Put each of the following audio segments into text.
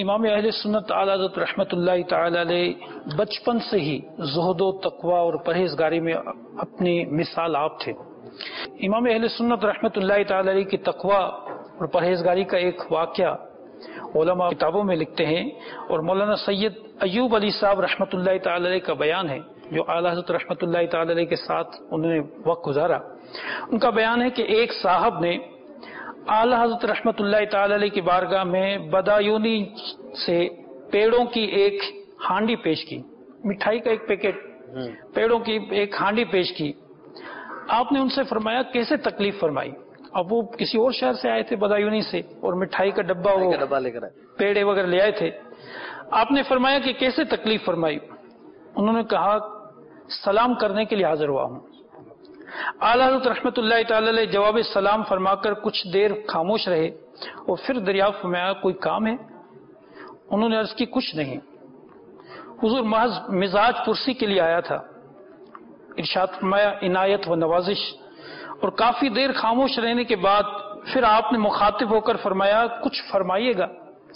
امام اہل سنت اعلی حضرت رحمۃ اللہ تعالی علیہ بچپن سے ہی زہد و تقوی اور پرہیزگاری میں اپنی مثال آپ تھے۔ امام اہل سنت رحمۃ اللہ تعالی علیہ کی تقوی اور پرہیزگاری کا ایک واقعہ علماء کتابوں میں لکھتے ہیں، اور مولانا سید ایوب علی صاحب رحمۃ اللہ تعالی علیہ کا بیان ہے، جو اعلی حضرت رحمۃ اللہ تعالی علیہ کے ساتھ انہوں نے وقت گزارا۔ ان کا بیان ہے کہ ایک صاحب نے اعلی حضرت رحمۃ اللہ تعالی علیہ کی بارگاہ میں بدایونی سے پیڑوں کی ایک ہانڈی پیش کی، مٹھائی کا ایک پیکٹ، پیڑوں کی ایک ہانڈی پیش کی۔ آپ نے ان سے فرمایا کیسے تکلیف فرمائی؟ اب وہ کسی اور شہر سے آئے تھے بدایونی سے، اور مٹھائی کا ڈبہ لے کر پیڑے وغیرہ لے آئے تھے۔ آپ نے فرمایا کہ کیسے تکلیف فرمائی؟ انہوں نے کہا سلام کرنے کے لیے حاضر ہوا ہوں۔ اعلی حضرت رحمۃ اللہ تعالی علیہ جواب سلام فرما کر کچھ دیر خاموش رہے اور پھر دریافت فرمایا کوئی کام ہے؟ انہوں نے عرض کی کچھ نہیں حضور، محض مزاج پرسی کے لیے آیا تھا۔ ارشاد فرمایا عنایت و نوازش، اور کافی دیر خاموش رہنے کے بعد پھر آپ نے مخاطب ہو کر فرمایا کچھ فرمائیے گا؟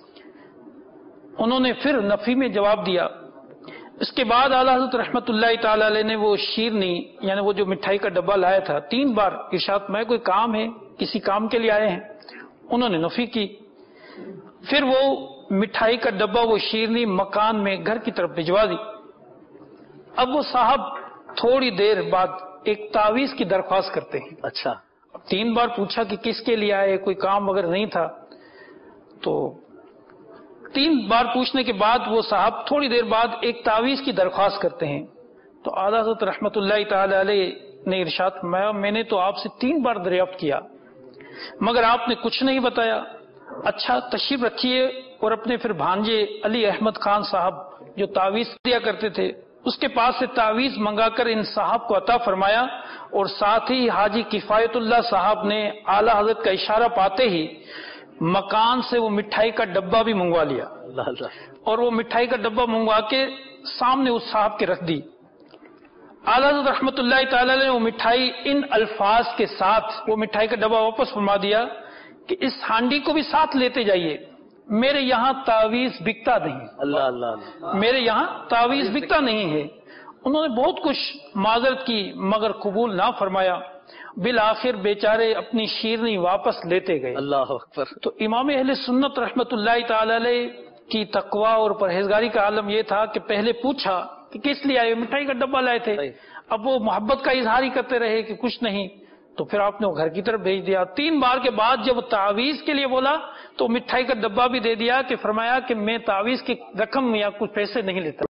انہوں نے پھر نفی میں جواب دیا۔ اس کے بعد اعلی حضرت رحمۃ اللہ تعالی علیہ نے وہ شیرنی، یعنی وہ جو مٹھائی کا ڈبہ لایا تھا، 3 بار ارشاد میں کوئی کام ہے، کسی کام کے لیے آئے ہیں؟ انہوں نے نفی کی۔ پھر وہ مٹھائی کا ڈبہ، وہ شیرنی مکان میں گھر کی طرف بھجوا دی۔ اب وہ صاحب تھوڑی دیر بعد ایک تعویذ کی درخواست کرتے ہیں۔ اچھا، 3 بار پوچھا کہ کس کے لیے آئے، کوئی کام وغیرہ نہیں تھا، تو 3 بار پوچھنے کے بعد وہ صاحب تھوڑی دیر بعد ایک تعویذ کی درخواست کرتے ہیں۔ تو اعلی حضرت رحمۃ اللہ تعالی علیہ نے ارشاد فرمایا میں نے تو آپ سے 3 بار دریافت کیا مگر آپ نے کچھ نہیں بتایا۔ اچھا تشریف رکھیے، اور اپنے پھر بھانجے علی احمد خان صاحب جو تعویذ دیا کرتے تھے اس کے پاس سے تعویذ منگا کر ان صاحب کو عطا فرمایا، اور ساتھ ہی حاجی کفایت اللہ صاحب نے اعلی حضرت کا اشارہ پاتے ہی مکان سے وہ مٹھائی کا ڈبہ بھی منگوا لیا، اور وہ مٹھائی کا ڈبہ منگوا کے سامنے اس صاحب کے رکھ دی۔ اعلی حضرت رحمۃ اللہ تعالی نے وہ مٹھائی ان الفاظ کے ساتھ وہ مٹھائی کا ڈبہ واپس فرما دیا کہ اس ہانڈی کو بھی ساتھ لیتے جائیے، میرے یہاں تعویذ بکتا نہیں، میرے یہاں تعویذ بکتا نہیں ہے۔ انہوں نے بہت کچھ معذرت کی مگر قبول نہ فرمایا، بالآخر بیچارے اپنی شیرنی واپس لیتے گئے۔ اللہ اکبر۔ تو امام اہل سنت رحمۃ اللہ تعالی علیہ کی تقوی اور پرہیزگاری کا عالم یہ تھا کہ پہلے پوچھا کہ کس لیے آئے، مٹھائی کا ڈبہ لائے تھے، اب وہ محبت کا اظہار ہی کرتے رہے کہ کچھ نہیں، تو پھر آپ نے وہ گھر کی طرف بھیج دیا۔ 3 بار کے بعد جب تعویذ کے لیے بولا تو مٹھائی کا ڈبہ بھی دے دیا کہ فرمایا کہ میں تعویذ کی رقم یا کچھ پیسے نہیں لیتا۔